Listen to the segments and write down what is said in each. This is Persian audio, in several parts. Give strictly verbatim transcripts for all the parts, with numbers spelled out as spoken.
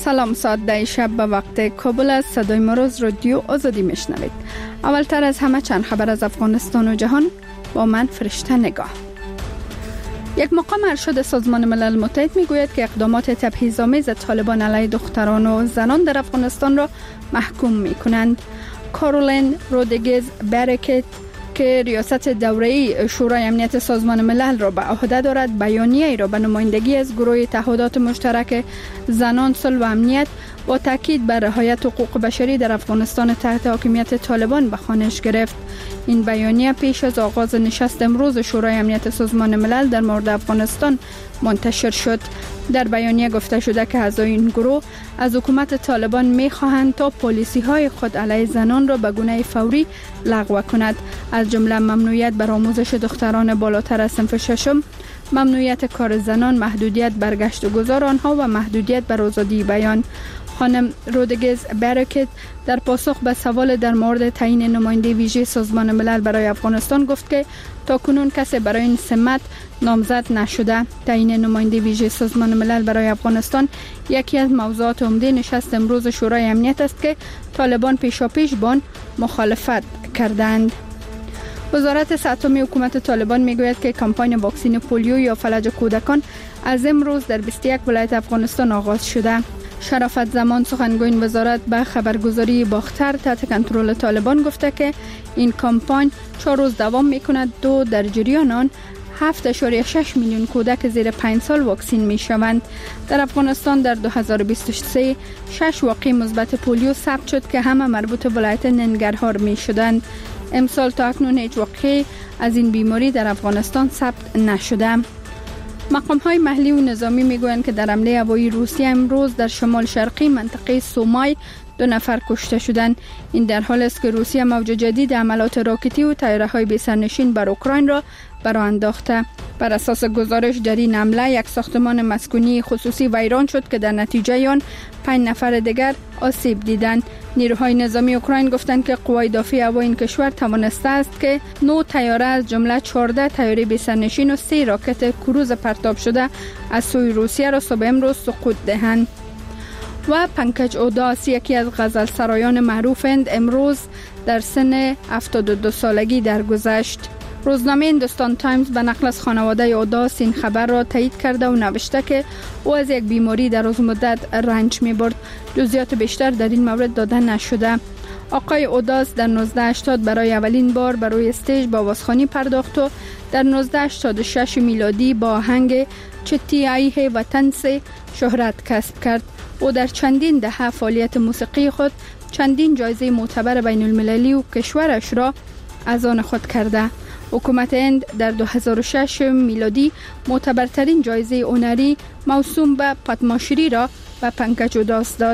سلام، ساعت ده شب به وقت کابل است. صدای ما روز رادیو آزادی میشنوید. اولتر از همه چند خبر از افغانستان و جهان با من فرشته نگاه. یک مقام ارشد سازمان ملل متحد میگوید که اقدامات تبعیض‌آمیز طالبان علیه دختران و زنان در افغانستان را محکوم میکنند. کارولین رودریگز برکت که ریاست دوره‌ای شورای امنیت سازمان ملل را به عهده دارد، بیانیه‌ای را به نمایندگی از گروه اتحادات مشترک زنان، صلح و امنیت با تاکید بر رعایت حقوق بشری در افغانستان تحت حاکمیت طالبان به خوانش گرفت. این بیانیه پیش از آغاز نشست امروز شورای امنیت سازمان ملل در مورد افغانستان منتشر شد. در بیانیه گفته شده که اعضای این گروه از حکومت طالبان می‌خواهند تا پالیسی‌های خود علیه زنان را به گونه فوری لغو کند، از جمله ممنوعیت بر آموزش دختران بالاتر از صنف ششم، ممنوعیت کار زنان، محدودیت بر گشت و گذار آنها و محدودیت بر آزادی بیان. خانم رودریگز برکت در پاسخ به سوال در مورد تعیین نماینده ویژه سازمان ملل برای افغانستان گفت که تاکنون کسی برای این سمت نامزد نشده. تعیین نماینده ویژه سازمان ملل برای افغانستان یکی از موضوعات عمده نشست امروز شورای امنیت است که طالبان پیشاپیش با آن مخالفت کردند. وزارت صحت عمومی حکومت طالبان میگوید که کمپاین واکسن پولیو یا فلج کودکان از امروز در بیست و یک ولایت افغانستان آغاز شده. شرافت زمان سخنگوی این وزارت به خبرگزاری باختر تحت کنترل طالبان گفته که این کمپاین چهار روز دوام میکند. دو در جریان آن هفت اشاری شش میلیون کودک زیر پنج سال واکسین می شوند. در افغانستان در دو هزار و بیست و سه شش واقعه مثبت پولیو ثبت شد که همه مربوط به ولایت ننگرهار می شدند. امسال تا اکنون هیچ واقعه از این بیماری در افغانستان ثبت نشده. مقام‌های محلی و نظامی میگویند که در حمله هوایی روسیه امروز در شمال شرقی منطقه سومای دو نفر کشته شدند. این در حالی است که روسیه موج جدید حملات راکتی و طیاره‌های بی‌سرنشین بر اوکراین را برآ انداخته. بر اساس گزارش در این حمله یک ساختمان مسکونی خصوصی ویران شد که در نتیجه آن پنج نفر دیگر آسیب دیدند. نیروهای نظامی اوکراین گفتند که قوای دفاعی هوایی این کشور توانسته است که نه طیاره از جمله چهارده طیاره بی‌سرنشین و سه راکت کروز پرتاب شده از سوی روسیه را صبح امروز سقوط دهند. و پنکج اوداس یکی از غزل سرایان معروفند امروز در سن هفتاد و دو سالگی درگذشت. روزنامه هندوستان تایمز به نقل از خانواده اوداس این خبر را تایید کرده و نوشته که او از یک بیماری دراز مدت رنج می‌برد. جزئیات بیشتر در این مورد داده نشده. آقای اوداس در نوزده هشتاد برای اولین بار بر روی استیج با آوازخوانی پرداخت و در نوزده هشتاد و شش میلادی با آهنگ چتی آیه وطن سے شهرت کسب کرد. او در چندین دهه فعالیت موسیقی خود چندین جایزه معتبر بین المللی و کشورش را از آن خود کرده. حکومت هند در دو هزار و شش میلادی معتبرترین جایزه هنری موسوم به پدماشری را به پنکج اوداس داد.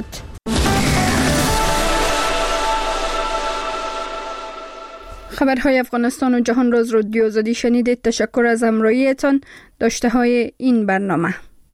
خبرهای افغانستان و جهان روز رادیو آزادی شنیدید. تشکر از همراهیتان. داشته های این برنامه.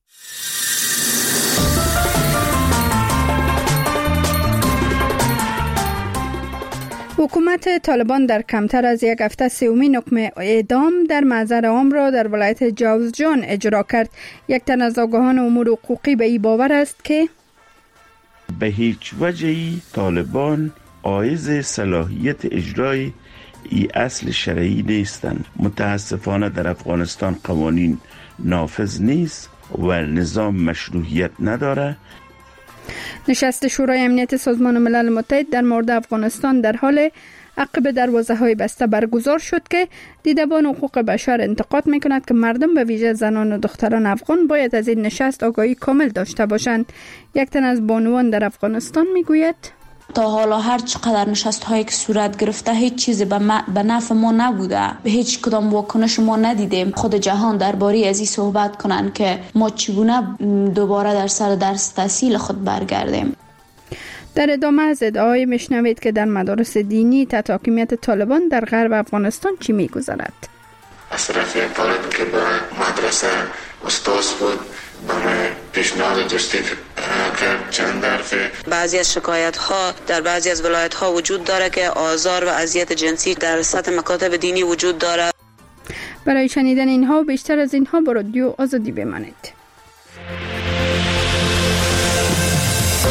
حکومت طالبان در کمتر از یک هفته سومین حکم اعدام در محضر عام را در ولایت جوزجان اجرا کرد. یک تن از آگاهان امور حقوقی به این باور است که به هیچ وجهی طالبان عایز صلاحیت اجرای ای اصل شرعی نیستند. متاسفانه در افغانستان قوانین نافذ نیست و نظام مشروعیت نداره. نشست شورای امنیت سازمان ملل متحد در مورد افغانستان در حال عقب دروازه‌های بسته برگزار شد که دیدبان حقوق بشر انتقاد می‌کند که مردم به ویژه زنان و دختران افغان باید از این نشست آگاهی کامل داشته باشند. یک تن از بانوان در افغانستان میگوید تا حالا هر چقدر نشست هایی که صورت گرفته هیچ چیزی به, به نفع ما نبوده، به هیچ کدام واکنش ما ندیدیم. خود جهان درباره از این صحبت کنن که ما چگونه دوباره در سر درس تحصیل خود برگردیم. در ادامه از ادعای میشنوید که در مدارس دینی تحت حاکمیت طالبان در غرب افغانستان چی میگذرد. از طرف طالب که به مدرسه استاد بود برای پیشنهاد دوستی کرد چند حرفه. بعضی از شکایت ها در بعضی از ولایت ها وجود داره که آزار و اذیت جنسی در سطح مکاتب دینی وجود داره. برای شنیدن اینها و بیشتر از اینها با رادیو آزادی بمانید.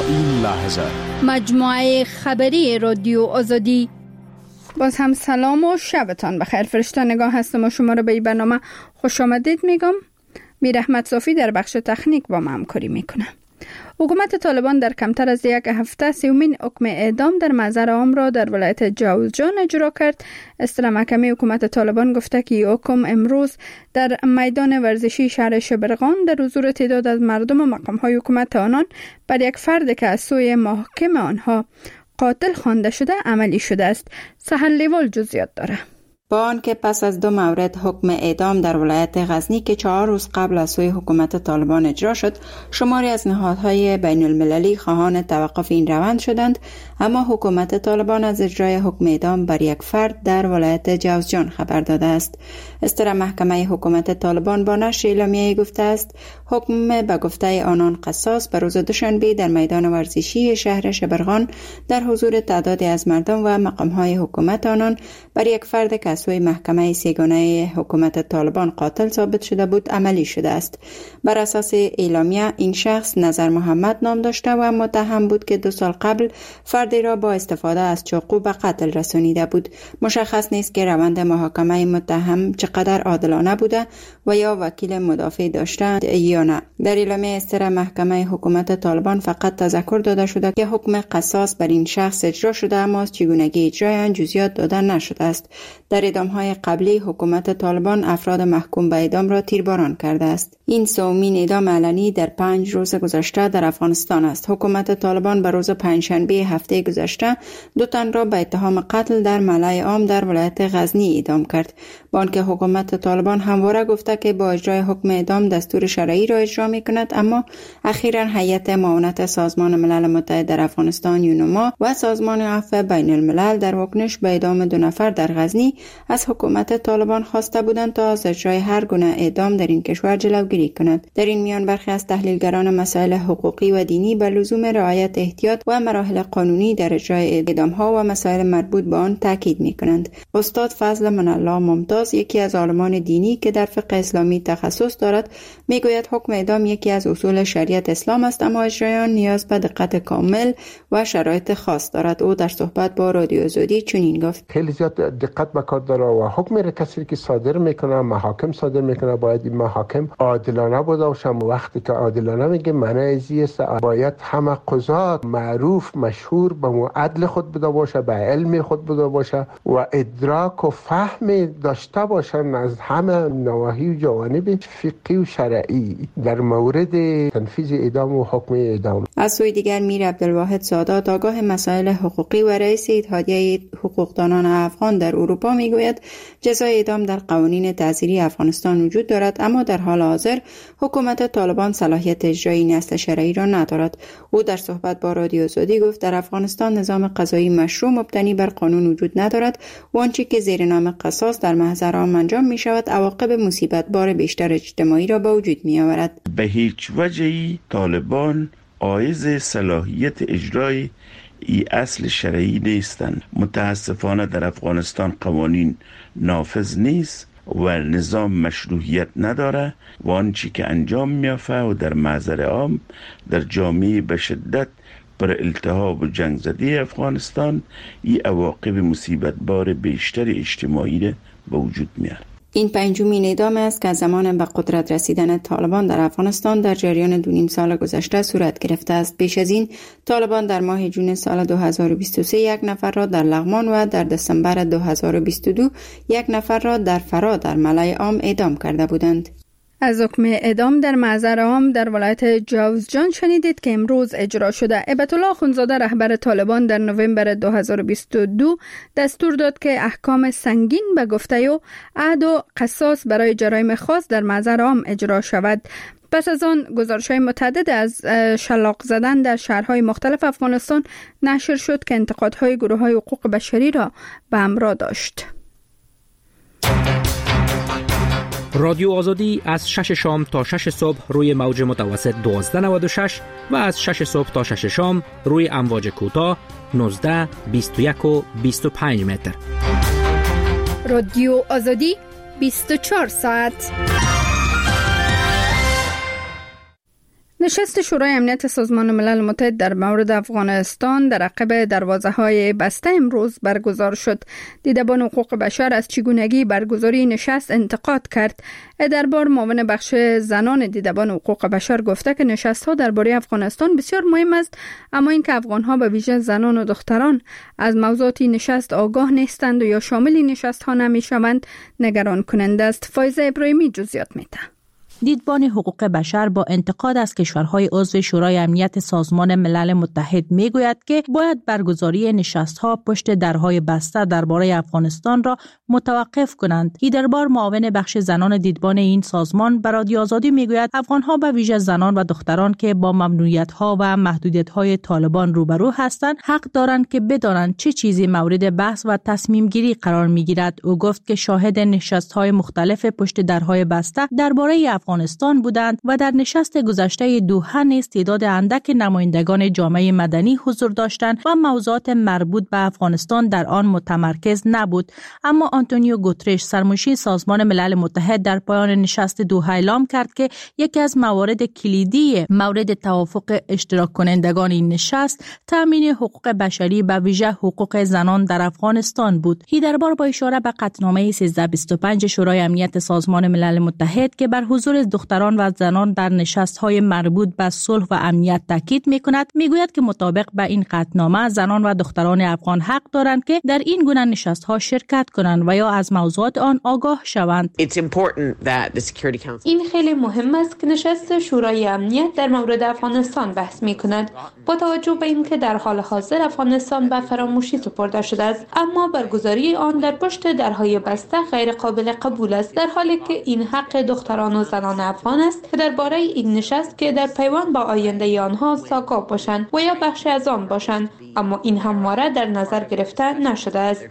این لحظه مجموعه خبری رادیو آزادی. باز هم سلام و شبتان بخیر. فرشته نگاه هستم و شما را به این برنامه خوش آمدید میگم. میر احمد صافی در بخش تکنیک با ما همکاری میکنه. حکومت طالبان در کمتر از یک هفته سومین حکم اعدام در محضر عام را در ولایت جوزجان اجرا کرد. اصطلاح محکمه حکومت طالبان گفته که این حکم امروز در میدان ورزشی شهر شبرغان در حضور تعداد از مردم و مقام‌های حکومت آنان بر یک فرد که از سوی محکم آنها قاتل خوانده شده عملی شده است. سهل لیوال جزئیات داره. با آنکه پس از دو مورد حکم اعدام در ولایت غزنی که چهار روز قبل از سوی حکومت طالبان اجرا شد، شماری از نهادهای بین المللی خواهان توقف این روند شدند، اما حکومت طالبان از اجرای حکم اعدام بر یک فرد در ولایت جوزجان خبر داده است. اصطلاح محکمه حکومت طالبان با نشر اعلامیه‌ای گفته است حکم به گفته آنان قصاص به روز دوشنبه در میدان ورزشی شهر شبرغان در حضور تعدادی از مردم و مقام‌های حکومت آنان بر یک فرد که سوی محکمه سیگانه حکومت طالبان قاتل ثابت شده بود عملی شده است. بر اساس اعلامیه این شخص نظر محمد نام داشته و متهم بود که دو سال قبل فردی را با استفاده از چاقو به قتل رسانیده بود. مشخص نیست که روند محاکمه متهم چقدر عادلانه بوده و یا وکیل مدافع داشتند یا نه. در اعلامیه اصطلاح محکمه حکومت طالبان فقط تذکر داده شده که حکم قصاص بر این شخص اجرا شده، اما از چگونگی اجرای آن جزئیات داده نشده است. در اعدام‌های قبلی حکومت طالبان افراد محکوم به اعدام را تیرباران کرده است. این سومین اعدام علنی در پنج روز گذشته در افغانستان است. حکومت طالبان به روز پنجشنبه هفته گذشته دو تن را به اتهام قتل در ملأ عام در ولایت غزنی اعدام کرد. با آنکه حکومت طالبان همواره گفته که با اجرای حکم اعدام دستور شرعی را اجرا می‌کند، اما اخیراً هیئت معاونت سازمان ملل متحد در افغانستان یونما و سازمان عفو بین الملل در واکنش به اعدام دو نفر در غزنی از حکومت طالبان خواسته بودند تا از اجرای هر گونه اعدام در این کشور جلوگیری کند. در این میان برخی از تحلیلگران مسائل حقوقی و دینی به لزوم رعایت احتیاط و مراحل قانونی در اجرای اعدام‌ها و مسائل مربوط به آن تاکید می‌کنند. استاد فضل منالله ممتاز، یکی از عالمان دینی که در فقه اسلامی تخصص دارد، میگوید حکم اعدام یکی از اصول شریعت اسلام است، اما اجرای آن نیاز به دقت کامل و شرایط خاص دارد. او در صحبت با رادیو آزادی چنین گفت: خیلی زیاد دقت به کار داره و حکم را کسی که صادر میکنه، محاکم صادر میکنه، باید این محاکم عادلانه بوده باشه. وقتی که عادلانه میگه معنی ازی است باید همه قضات معروف مشهور به عدل خود بوده باشه، به علم خود بوده باشه و ادراک و فهم داشته باشن از همه نواحی و جوانب فقهی و شرعی در مورد تنفیذ اعدام و حکم اعدام. از سوی دیگر میر عبدالواحد سادات، آگاه مسائل حقوقی و رئیس اتحادیه حقوقدانان افغان در اروپا، میگوید جزای اعدام در قوانین تعزیری افغانستان وجود دارد، اما در حال حاضر حکومت طالبان صلاحیت اجرای این اصل شرعی را ندارد. او در صحبت با رادیو آزادی گفت در افغانستان نظام قضایی مشروع مبتنی بر قانون وجود ندارد و آنچه که زیر نام قصاص در محضر عام انجام می شود عواقب مصیبت بار بیشتر اجتماعی را به وجود می آورد. به هیچ وجهی طالبان عایز صلاحیت اجرای ای اصل شرعی نیستند. متاسفانه در افغانستان قوانین نافذ نیست و نظام مشروعیت نداره و آنچه که انجام میافته و در محضر عام در جامعه به شدت بر التهاب و جنگ زده افغانستان ای عواقب مصیبت بار بیشتر اجتماعی را به وجود میاره. این پنجمین اعدام است که زمان به قدرت رسیدن طالبان در افغانستان در جریان دو نیم سال گذشته صورت گرفته است. پیش از این طالبان در ماه جون سال دو هزار و بیست و سه یک نفر را در لغمان و در دسامبر دو هزار و بیست و دو یک نفر را در فرا در ملأ عام اعدام کرده بودند. از حکم اعدام در محضر عام در ولایت جوزجان شنیدید که امروز اجرا شده. هیبت الله اخوندزاده رهبر طالبان در نوامبر دو هزار و بیست و دو دستور داد که احکام سنگین به گفته او عهد و قصاص برای جرایم خاص در محضر عام اجرا شود. پس از آن گزارش‌های متعدد از شلاق زدن در شهرهای مختلف افغانستان نشر شد که انتقادهای گروه‌های حقوق بشری را به همراه داشت. رادیو آزادی از شش شام تا شش صبح روی موج متوسط دوازده نود و شش و از شش صبح تا شش شام روی امواج کوتاه نوزده، بیست و یک و بیست و پنج متر. رادیو آزادی بیست و چهار ساعت. نشست شورای امنیت سازمان ملل متحد در مورد افغانستان در عقب دروازه‌های بسته امروز برگزار شد. دیدبان حقوق بشر از چگونگی برگزاری نشست انتقاد کرد. دربار معاون بخش زنان دیدبان حقوق بشر گفته که نشست‌ها درباره افغانستان بسیار مهم است، اما اینکه افغان‌ها به ویژه زنان و دختران از موضوعات نشست آگاه نیستند و یا شامل نشست‌ها نمی‌شوند نگران کننده است. فایزه ابراهیمی جزئیات می‌ده. دیدبان حقوق بشر با انتقاد از کشورهای عضو شورای امنیت سازمان ملل متحد میگوید که باید برگزاری نشست‌ها پشت درهای بسته درباره افغانستان را متوقف کنند. ایدربار معاون بخش زنان دیدبان این سازمان بر رادیو آزادی میگوید افغان‌ها به ویژه زنان و دختران که با ممنوعیت‌ها و محدودیت‌های طالبان روبرو هستند حق دارند که بدانند چه چیزی مورد بحث و تصمیم گیری قرار میگیرد. او گفت که شاهد نشست‌های مختلف پشت درهای بسته درباره افغانستان بودند و در نشست گذشته دوحه نیز تعداد اندک نمایندگان جامعه مدنی حضور داشتند و موضوعات مربوط به افغانستان در آن متمرکز نبود. اما آنتونیو گوترش سرمنشی سازمان ملل متحد در پایان نشست دوحه اعلام کرد که یکی از موارد کلیدی مورد توافق اشتراک کنندگان این نشست تامین حقوق بشری به ویژه حقوق زنان در افغانستان بود. هیدربار با اشاره به قطعنامه سیزده بیست و پنج شورای امنیت سازمان ملل متحد که بر حضور دختران و زنان در نشست‌های مربوط به صلح و امنیت تاکید می‌کند، می‌گوید که مطابق به این قطعنامه زنان و دختران افغان حق دارند که در این گونه نشست‌ها شرکت کنند و یا از موضوعات آن آگاه شوند. این خیلی مهم است که نشست شورای امنیت در مورد افغانستان بحث می‌کند. با توجه به اینکه در حال حاضر افغانستان به فراموشی سپرده شده است، اما برگزاری آن در پشت درهای بسته غیر قابل قبول است، در حالی که این حق دختران و زنان افغان است که درباره این نشست که در پیوند با آینده آنها آگاه باشند و یا بخشی از آن باشند، اما این همواره در نظر گرفته نشده است.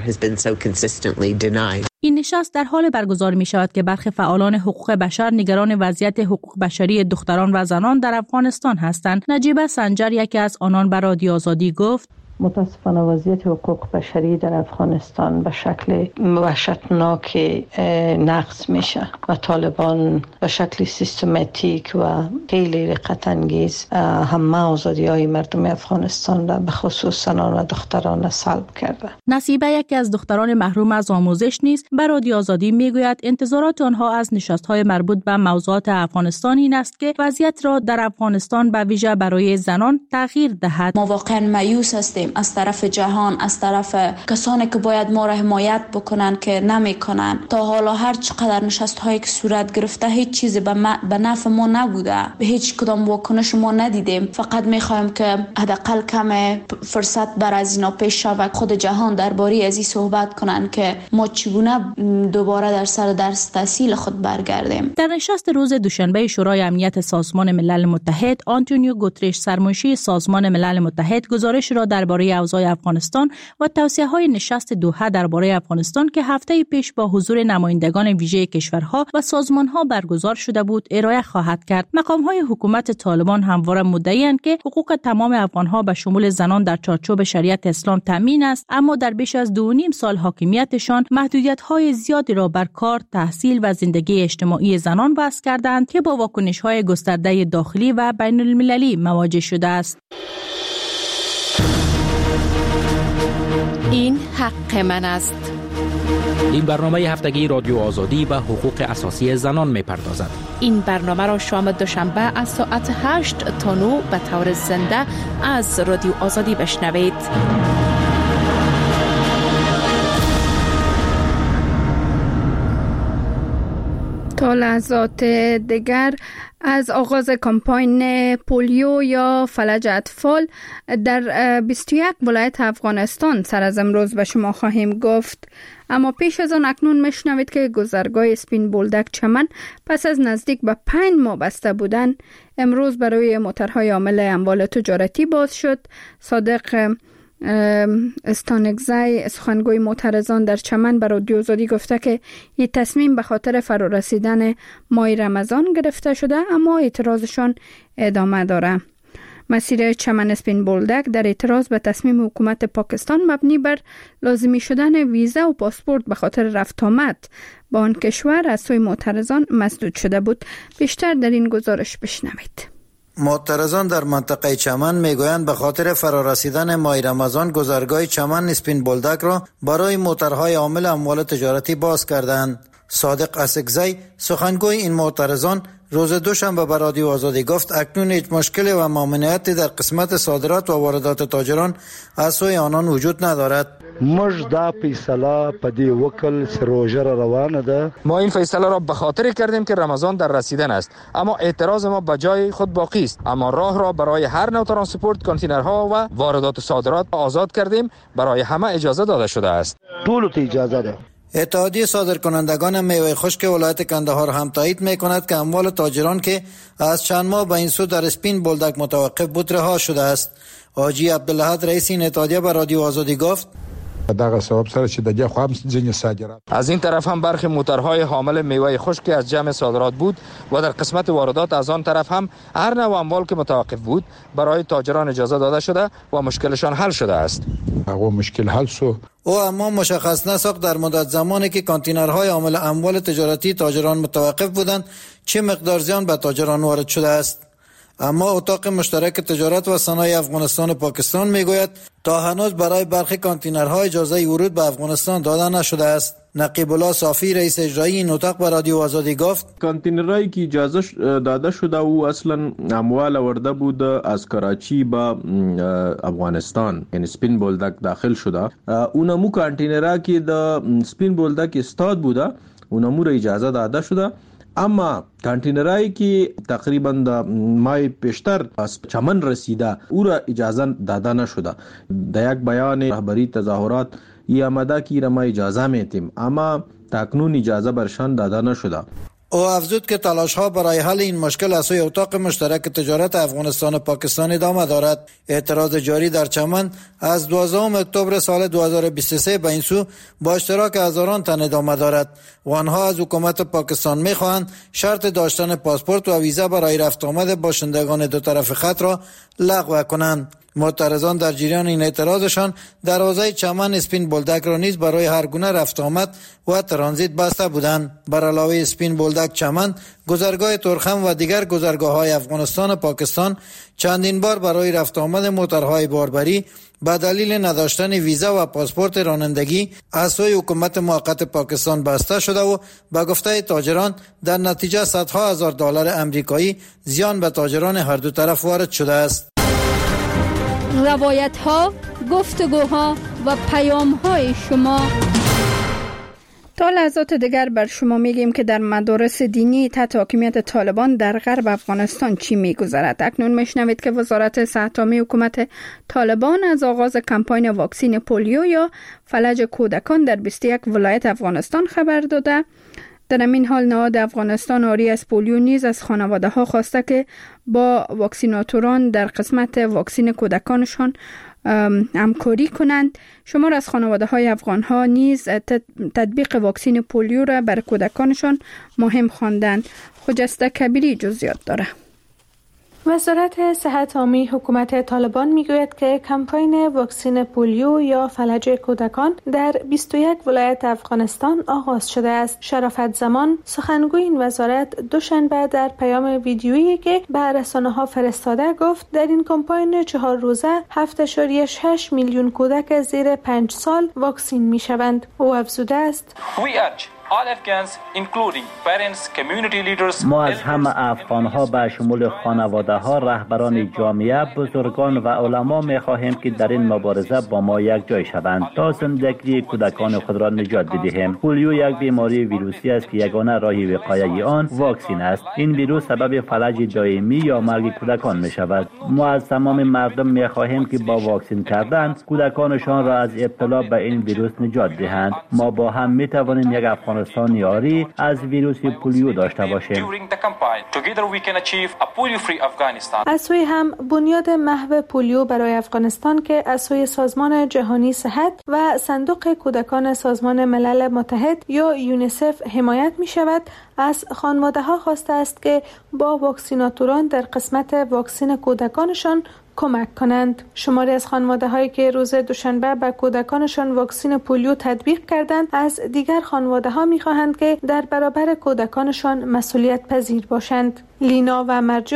این نشست در حال برگزار می شود که برخی فعالان حقوق بشر نگران وضعیت حقوق بشری دختران و زنان در افغانستان هستند. نجیبه سنجر یکی از آنان بر رادیو آزادی گفت: متاسفانه وضعیت حقوق بشری در افغانستان به شکل وحشتناک نقض میشه و طالبان به شکل سیستماتیک و خیلی رقت انگیز همه آزادی های مردم افغانستان را به خصوص زنان و دختران سلب کرده. نصیبه یکی از دختران محروم از آموزش نیز بر رادیو آزادی میگوید انتظارات آنها از نشست‌های مربوط به موضوعات افغانستان این است که وضعیت را در افغانستان به ویژه برای زنان تغییر دهد. ما واقعا مایوس هستیم از طرف جهان، از طرف کسانی که باید ما را حمایت بکنن که نمیکنن. تا حالا هر چقدر نشست هایی که صورت گرفته هیچ چیزی به, ما به نفع ما نبوده، به هیچ کدام واکنش ما ندیدیم. فقط میخوایم که حداقل کم فرصت بر از اینا پیش شود، خود جهان درباره از این صحبت کنن که ما چگونه دوباره در سر درس تحصیل خود برگردیم. در نشست روز دوشنبه شورای امنیت سازمان ملل متحد، آنتونیو گوترش سرمنشی سازمان ملل متحد گزارش را درباره اوضاع افغانستان و توصیه‌های نشست دوحه درباره افغانستان که هفته پیش با حضور نمایندگان ویژه کشورها و سازمان‌ها برگزار شده بود ارائه خواهد کرد. مقام‌های حکومت طالبان همواره مدعی‌اند که حقوق تمام افغان‌ها به شمول زنان در چارچوب شریعت اسلام تامین است، اما در بیش از دو و نیم سال حاکمیتشان محدودیت‌های زیادی را بر کار، تحصیل و زندگی اجتماعی زنان وضع کردند که با واکنش‌های گسترده داخلی و بین‌المللی مواجه شده است. این حق من است. این برنامه هفتگی رادیو آزادی و حقوق اساسی زنان می‌پردازد. این برنامه را شام دوشنبه از ساعت هشت تا نه به طور زنده از رادیو آزادی بشنوید. تا لحظات دیگر از آغاز کمپاین پولیو یا فلج اطفال در بیست و یک ولایت افغانستان سر از امروز به شما خواهیم گفت. اما پیش از آن اکنون میشنوید که گذرگاه اسپین بولدک چمن پس از نزدیک به پنج ماه بسته بودن امروز برای موترهای حامل اموال تجارتی باز شد. صادق استانگزی سخنگوی معترضان در چمن به رادیو آزادی گفته که این تصمیم به خاطر فرا رسیدن ماه رمضان گرفته شده، اما اعتراضشان ادامه داره. مسیر چمن اسپین بولدک در اعتراض به تصمیم حکومت پاکستان مبنی بر لازمی شدن ویزا و پاسپورت به خاطر رفت آمد با آن کشور از سوی معترضان مسدود شده بود. بیشتر در این گزارش بشنوید. معترضان در منطقه چمن میگویند به خاطر فرارسیدن ماه رمضان گذرگاه چمن اسپین بولدک را برای موترهای حامل اموال تجارتی باز کردند. صادق اسکزی سخنگوی این معترضان روز دوشنبه به رادیو آزادی گفت اکنون هیچ مشکلی و ممانعتی در قسمت صادرات و واردات تاجران از سوی آنان وجود ندارد. مش دا فیصله پدی وکل سروژه روانه ده. ما این فیصله را به خاطر کردیم که رمضان در رسیدن است، اما اعتراض ما به جای خود باقی است. اما راه را برای هر نوع ترانسپورت، کانتینرها و واردات و صادرات آزاد کردیم. برای همه اجازه داده شده است. طول اجازه ده. اتحادیه صادرکنندگان میوه خشک ولایت کندهار هم تایید میکند که اموال تاجران که از چند ماه به این سو در اسپین بولدک متوقف بود رها شده است. حاجی عبدالحد رئیس این اتحادیه به رادیو آزادی گفت دغه سبب سره چې د دې خو هم ځینې صادرات از این طرف هم برخی موترهای حامل میوه خشک از جمع صادرات بود و در قسمت واردات از آن طرف هم هر نوع اموال که متوقف بود برای تاجران اجازه داده شده و مشکلشان حل شده است. هغه مشکل حل شو. او اما مشخص نساخت در مدت زمانی که کانتینرهای حامل اموال تجارتی تاجران متوقف بودند چه مقدار زیان به تاجران وارد شده است. اما اتاق مشترک تجارت و صنایع افغانستان و پاکستان میگوید تا هنوز برای برخی کانتینرها اجازه ورود به افغانستان داده نشده است. نقیب الله صافی رئیس اجرایی این اتاق به رادیو آزادی گفت کانتینرهایی که اجازه داده شده او اصلا اموال آورده بود از کراچی به افغانستان، یعنی اسپین بولدک داخل شده. اونمو کانتینرها که د اسپین بولدک استاد بوده اونمو را اجازه داده شده، اما کانتینرایی که تقریبا د ماه پیشتر از چمن رسیده او را اجازه داده نشده. در یک بیان رهبری تظاهرات ای آمده که را ما اجازه میتیم، اما تاکنون اجازه برشان داده نشده. او افزود که تلاش ها برای حل این مشکل از سوی اتاق مشترک تجارت افغانستان و پاکستان ادامه دارد. اعتراض جاری در چمن از دوازدهم اکتبر سال دو هزار و بیست و سه به این سو با اشتراک هزاران تن ادامه دارد و آنها از حکومت پاکستان میخواهند شرط داشتن پاسپورت و ویزا برای رفت آمد باشندگان دو طرف خط را لغو کنند. معترضان در جریان این اعتراضشان دروازه چمن اسپین بولدک را نیز برای هر گونه رفت آمد و ترانزیت بسته بودند. بر علاوه اسپین بولدک چمن، گذرگاه ترخم و دیگر گذرگاه‌های افغانستان و پاکستان چندین بار برای رفت آمد موترهای باربری به دلیل نداشتن ویزا و پاسپورت رانندگی از سوی حکومت موقت پاکستان بسته شده و به گفته تاجران در نتیجه صدها هزار دلار امریکایی زیان به تاجران هر دو طرف وارد شده است. روایت ها، گفتگوها و پیام های شما. تا لحظات دیگر بر شما میگیم که در مدارس دینی تحت حاکمیت طالبان در غرب افغانستان چی میگذرد. اکنون میشنوید که وزارت صحت عامه حکومت طالبان از آغاز کمپاین واکسین پولیو یا فلج کودکان در بیست و یک ولایت افغانستان خبر داده. در این حال نهاد افغانستان آری از پولیو نیز از خانواده ها خواسته که با واکسیناتوران در قسمت واکسین کودکانشان همکاری کنند. شمار از خانواده های افغان ها نیز تطبیق واکسین پولیو را بر کودکانشان مهم خواندند. خجسته کبیری جزئیات داره. وزارت صحت عامه حکومت طالبان میگوید که کمپاین واکسین پولیو یا فلج کودکان در بیست و یک ولایت افغانستان آغاز شده است. شرافت زمان سخنگوی این وزارت دوشنبه در پیام ویدیویی که به رسانه‌ها فرستاده گفت در این کمپاین چهار روزه هفت ممیز شش میلیون کودک زیر پنج سال واکسین میشوند. او افزوده است ما از همه افغان‌ها به شمول خانواده‌ها، رهبران جامعه، بزرگان و علما می‌خواهیم که در این مبارزه با ما یک جای شوند تا زندگی کودکان خود را نجات بدهیم. پولیو یک بیماری ویروسی است که یگانه راه وقایع آن واکسین است. این ویروس سبب فلج دائمی یا مرگ کودکان می‌شود. ما از تمام مردم می‌خواهیم که با واکسین کردن کودکانشان را از ابتلا به این ویروس نجات دهند. ما با هم می‌توانیم یک افغانستان یاری از ویروس پولیو داشته باشیم. از سوی هم بنیاد محو پولیو برای افغانستان که از سوی سازمان جهانی صحت و صندوق کودکان سازمان ملل متحد یا یونیسف حمایت می شود، از خانواده ها خواسته است که با واکسیناتوران در قسمت واکسین کودکانشان کمک کنند. شماری از خانواده هایی که روز دوشنبه به کودکانشان واکسین پولیو تطبیق کردند از دیگر خانواده ها می خواهند که در برابر کودکانشان مسئولیت پذیر باشند. لینا و مرجان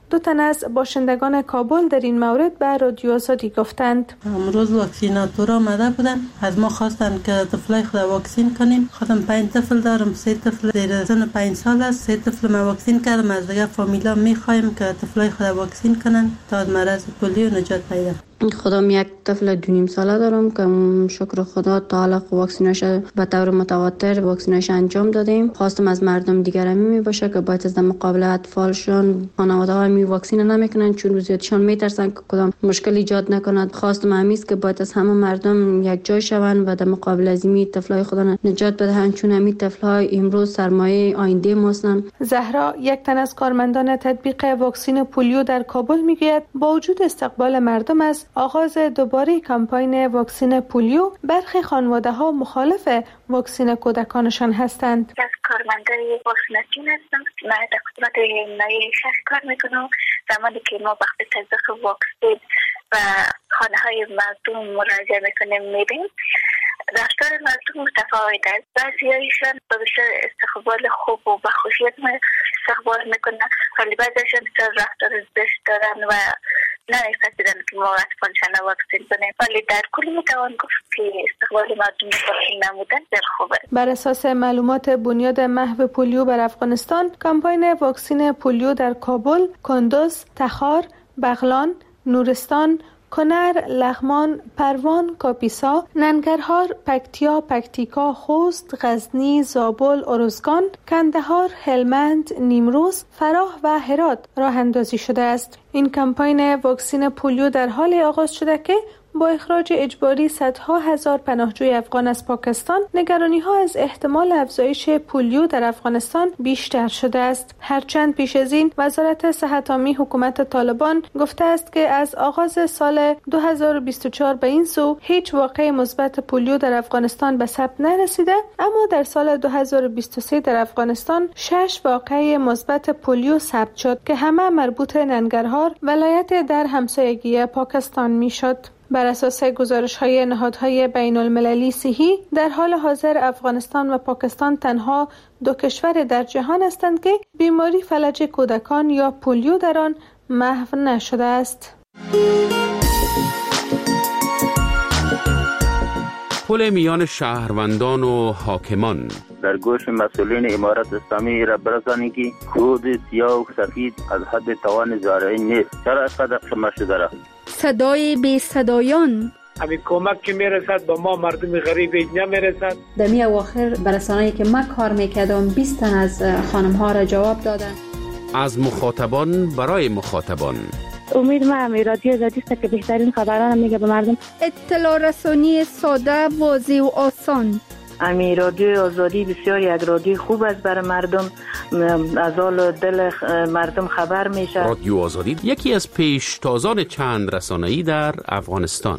دو تن از باشندگان کابل در این مورد به رادیو آزادی گفتند. امروز واکسیناتورا آمده بودن، از ما خواستن که طفلای خود واکسین کنیم. خودم پنج طفل دارم، سه طفل زیر سن پنج سال است، سه طفل ما واکسین کردم. از دیگه فامیلا میخوایم که طفلای خود واکسین کنن تا از مرض پولیو نجات پیدا. خودم یک طفل دو نیم ساله دارم که شکر خدا تا حالا واکسینش به طور متواتر واکسینش انجام دادیم. خواستم از مردم دیگر هم می باشه که باید از مقابل اطفالشون خانواده ها می واکسین نمیکنن چون زیادشان میترسن که کدام مشکل ایجاد نکند. خواستم همیست که باید از همه مردم یک جای شوند و در مقابل از این طفلای خودن نجات بدهند چون همین طفلای امروز سرمایه آینده ما هستند. زهرا یک تن از کارمندان تطبیق واکسن پولیو در کابل میگوید با وجود استقبال مردم از آغاز دوباره کمپاین واکسن پولیو برخی خانواده‌ها مخالف واکسن کودکانشان هستند. از کارمندای واکسیناسیون هستم. من در خدمت نایه شهر کار میکنم. زمانی که ما وقت تزریق واکسن و خانه های مردم مراجعه میکنیم میبینیم رفتار مردم متفاوت است. بعضیایشان با بسیار استقبال خوب و با خوشیت استقبال میکنن، ولی بعضیشان بسیار رفتار زشت دارن و نمی‌پذیرند که ما اطفالشان واکسین کنیم. ولی در کل میتوان گفت که استقبال مردم واکسن نمودن در خوبه. بر اساس معلومات بنیاد محو پولیو بر افغانستان، کمپاین واکسن پولیو در کابل، کندوز، تخار، بغلان، نورستان، کنر، لغمان، پروان، کاپیسا، ننگرهار، پکتیا، پکتیکا، خوست، غزنی، زابل، ارزگان، کندهار، هلمند، نیمروز، فراه و هرات راه اندازی شده است. این کمپاین واکسن پولیو در حال آغاز شده که با اخراج اجباری صدها هزار پناهجوی افغان از پاکستان، نگرانی‌ها از احتمال افزایش پولیو در افغانستان بیشتر شده است. هرچند پیش از این وزارت صحت عامه حکومت طالبان گفته است که از آغاز سال دو هزار و بیست و چهار به این سو هیچ واقعه مثبت پولیو در افغانستان به ثبت نرسیده، اما در سال دو هزار و بیست و سه در افغانستان شش واقعه مثبت پولیو ثبت شد که همه مربوط ننگرهار ولایت در همسایگی پاکستان میشد. بر اساس گزارش‌های نهادهای بین‌المللی صحی، در حال حاضر افغانستان و پاکستان تنها دو کشور در جهان هستند که بیماری فلج کودکان یا پولیو در آن محو نشده است. پل میان شهروندان و حاکمان در گوش مسئولین امارت اسلامی را برسانید که کود سیاه و سفید از حد توان زارعین نیست. چرا اینقدر شما شده را؟ صدای بی صدایان، همین کمک که میرسد با ما مردم غریب نمیرسد. در می اواخر برسانه‌ای که من کار میکردم بیست تن از خانم ها را جواب دادن. از مخاطبان برای مخاطبان. امید ما همی رادیو آزادی است که بهترین خبران میگه به مردم. اطلاع رسانی ساده، واضح و آسان. امی رادیو آزادی بسیار یک رادیو خوب است برای مردم، از حال دل مردم خبر میشه. رادیو آزادی یکی از پیشتازان چند رسانه‌ای در افغانستان.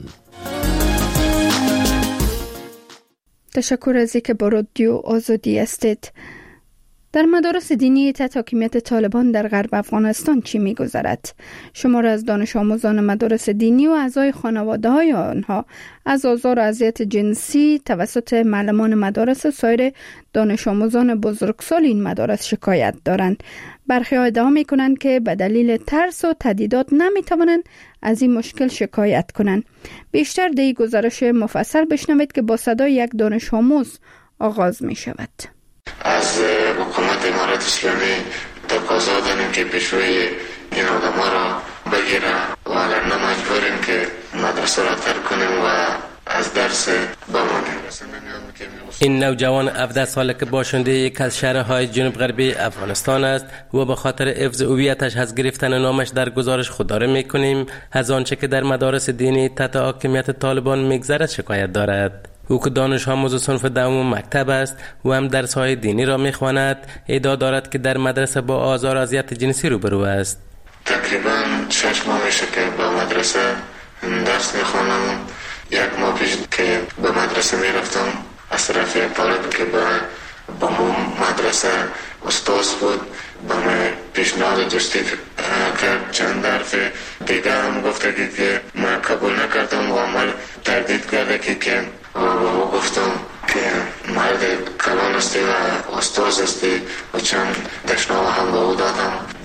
تشکر از اینکه با رادیو آزادی هستید. در مدارس دینی تحت حاکمیت طالبان در غرب افغانستان چی می‌گذرد؟ شمار از دانش آموزان مدارس دینی و اعضای خانواده‌های آنها از آزار و اذیت جنسی توسط معلمان مدارس و سایر دانش آموزان بزرگسال این مدارس شکایت دارند. برخی ادعا می‌کنند که به دلیل ترس و تهدیدات نمی‌توانند از این مشکل شکایت کنند. بیشتر در این گزارش مفصل بشنوید که با صدای یک دانش آموز آغاز می‌شود. از حکومت امارت اسلامی تقاضا داریم که پیشروی این آدم ها را بگیره و وگرنه مجبوریم که مدرسه را ترک کنیم و از درس بمانیم. این نوجوان هفده ساله که باشنده یک از شهرهای جنوب غربی افغانستان است و به خاطر حفظ هویتش از گرفتن نامش در گزارش خودداری میکنیم از آنچه که در مدارس دینی تحت حاکمیت طالبان میگذرد شکایت دارد. او که دانش آموز صنف دوم مکتب است و هم درس‌های دینی را می‌خواند، ادعا دارد که در مدرسه با آزار و اذیت جنسی روبرو است. تقریبا شش ماه میشه که با مدرسه درس می‌خوانم. یک ماه پیش که به مدرسه میرفتم از طرف یک طالب که به با مدرسه استاد بود با من پیشنهاد دوستی کرد. چند دفعه دیگه هم گفته که من قبول نکردم و عمل تردید کرده که که و گفتم که مرد کلان استی و استاد استی و چند دشنامه هم به او دادم.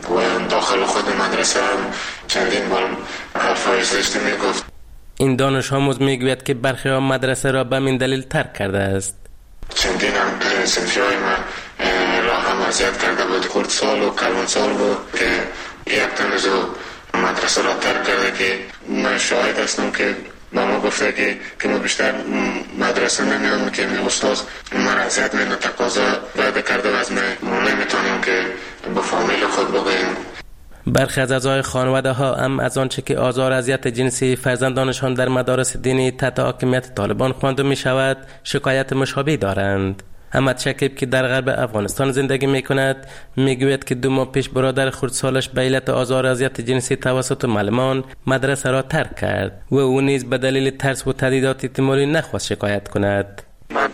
و داخل خود مدرسه هم چندین بار حرفای زشتی میگفت. این دانش آموز میگوید که برخی ها مدرسه را به این دلیل ترک کرده است. چندین هم صنفی های ما را هم اذیت کرده بود. خورد سال و کلون سال بود که یک تن از مدرسه را ترک کرده که من شاهد هستم که با ما گفته که که ما بیشتر مدرسه نمیام که می استاد ما را اذیت می تقاضا وعده کرده و از ما نمیتونیم که با فامیل خود بگوییم. برخی از اعضای خانواده ها هم از آنچه که آزار اذیت جنسی فرزندانشان در مدارس دینی تحت حاکمیت طالبان خوانده می شود شکایت مشابهی دارند. احمد شکیب که در غرب افغانستان زندگی می کند می گوید که دو ماه پیش برادر خردسالش به علت آزار اذیت جنسی توسط معلمان مدرسه را ترک کرد و او نیز به دلیل ترس و تهدیدات احتمالی نخواست شکایت کند.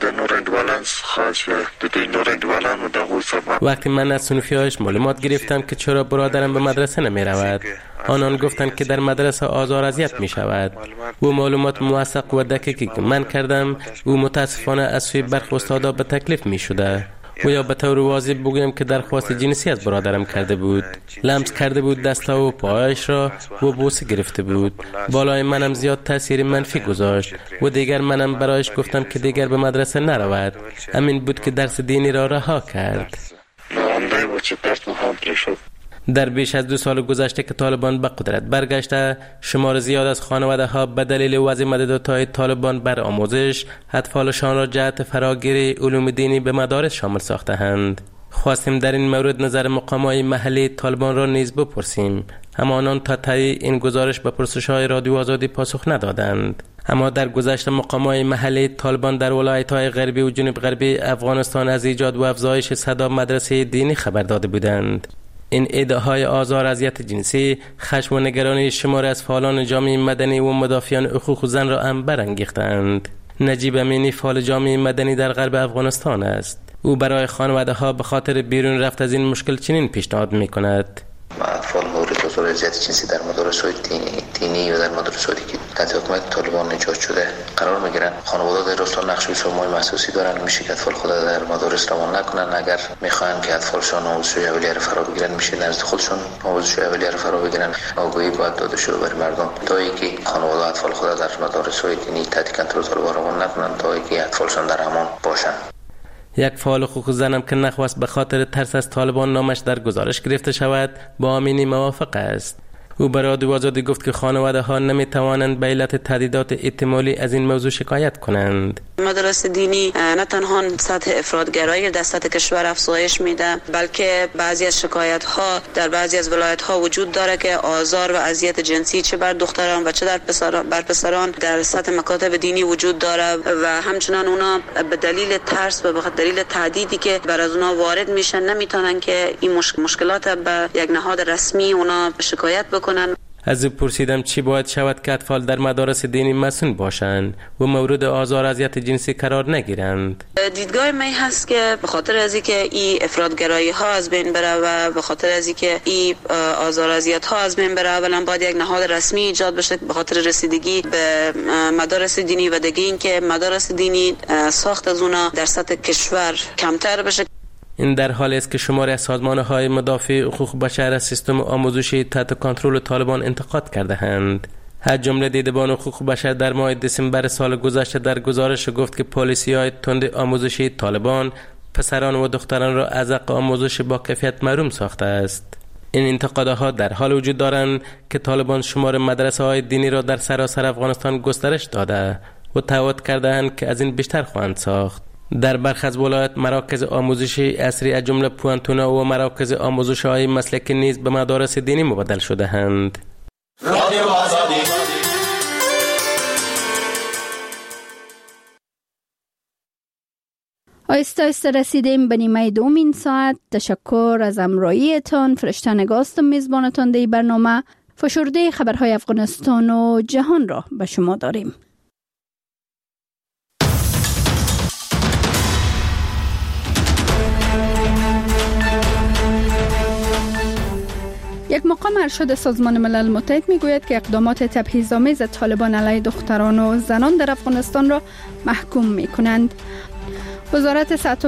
وقتی من از صنفی‌هایش معلومات گرفتم که چرا برادرم به مدرسه نمی رود، آنان گفتند که در مدرسه آزار اذیت می شود. و معلومات موثق و دقیقی که من کردم او متاسفانه از سوی برخی استادا به تکلیف می شده و یا به طور واضح بگویم که درخواست جنسی از برادرم کرده بود، لمس کرده بود دستا و پایش را و بوسه گرفته بود. بالای منم زیاد تاثیر منفی گذاشت و دیگر منم برایش گفتم که دیگر به مدرسه نرود. همین بود که درس دینی را رها کرد. در بیش از دو سال گذشته که طالبان به قدرت برگشته، شمار زیاد از خانواده ها به دلیل وضع مددات‌های طالبان بر آموزش اطفالشان را جهت فراگیری علوم دینی به مدارس شامل ساخته‌اند. خواستیم در این مورد نظر مقامات محلی طالبان را نیز بپرسیم، اما آنان تا تایی این گزارش به پرسش‌های رادیو آزادی پاسخ ندادند. اما در گذشته مقامات محلی طالبان در ولایت‌های غربی و جنوب غربی افغانستان از ایجاد و افزایش صدا مدرسه دینی خبر داده بودند. این ادعاهای آزار اذیت جنسی خشم و نگرانی شمار از فعالان جامعه مدنی و مدافعان حقوق زن را هم برانگیختند. نجیب امینی فعال جامعه مدنی در غرب افغانستان است. او برای خانواده ها به خاطر بیرون رفت از این مشکل چنین پیشنهاد می‌کند: اطفال مورد آزار اذیت جنسی در مدارس‌های دینی, دینی و در مدارس‌هایی که تحت حکومت طالبان ایجاد شده قرار می‌گیرند. خانواده‌ها در راستان نقش بسیار محسوسی دارند. میشه که اطفال خود در مدارس روان نکنند. اگر می‌خواهند که اطفالشان آموزش اولیه را فرا بگیرند، میشه نزد خودشون آموزش اولیه را فرا بگیرند. آگاهی باید داده شده برای مردم تا اینکه خانواده اطفال خود در مدارس‌های دینی تحت کنترل طالبان روان نکنند، تا اینکه اطفالشان در امان باشند. یک فعال حقوق زنم که نخواست به خاطر ترس از طالبان نامش در گزارش گرفته شود با امینی موافق است. او به رادیو آزادی گفت که خانواده ها نمی توانند به علت تهدیدات احتمالی از این موضوع شکایت کنند. مدارس دینی نه تنها سطح افراطگرایی در سطح کشور افزایش میده، بلکه بعضی از شکایت ها در بعضی از ولایت ها وجود داره که آزار و اذیت جنسی چه بر دختران و چه در پسران بر پسران در سطح مکاتب دینی وجود داره و همچنان اونا به دلیل ترس و به دلیل تهدیدی که بر از اونا وارد میشن نمیتونن که این مشکلات به یک نهاد رسمی اونا شکایت بکنن. از او پرسیدم چی باید شود که اطفال در مدارس دینی مسئول باشند و مورد آزار اذیت جنسی قرار نگیرند. دیدگاه من هست که به خاطر از اینکه این افراطگرایی ها از بین بره و به خاطر از اینکه این آزار اذیت ها از بین بره، اولا باید یک نهاد رسمی ایجاد بشه به خاطر رسیدگی به مدارس دینی و دیگه اینکه مدارس دینی ساخت از اونا در سطح کشور کمتر بشه. این در حالی است که شماری از سازمان‌های مدافع حقوق بشر از سیستم آموزشی تحت کنترل طالبان انتقاد کرده‌اند. از جمله دیدبان حقوق بشر در ماه دسامبر سال گذشته در گزارش گفت که پالیسی‌های تند آموزشی طالبان پسران و دختران را از حق آموزش با کیفیت محروم ساخته است. این انتقادها در حال وجود دارند که طالبان شمار مدرسه‌های دینی را در سراسر افغانستان گسترش داده و تعهد کرده‌اند که از این بیشتر خواهند ساخت. در برخی از ولایات مراکز آموزشی عصری از جمله پوانتونا و مراکز آموزش‌های مسلکی نیز به مدارس دینی مبدل شده‌اند. آیسته آیسته رسیدیم به نیمه دوم این ساعت. تشکر از همراهیتان. فرشته نگاستم میزبانتان در برنامه. فشرده خبرهای افغانستان و جهان را به شما داریم. یک مقام ارشد سازمان ملل متحد میگوید که اقدامات تبعیض‌آمیز طالبان علیه دختران و زنان در افغانستان را محکوم میکنند. وزارت صحت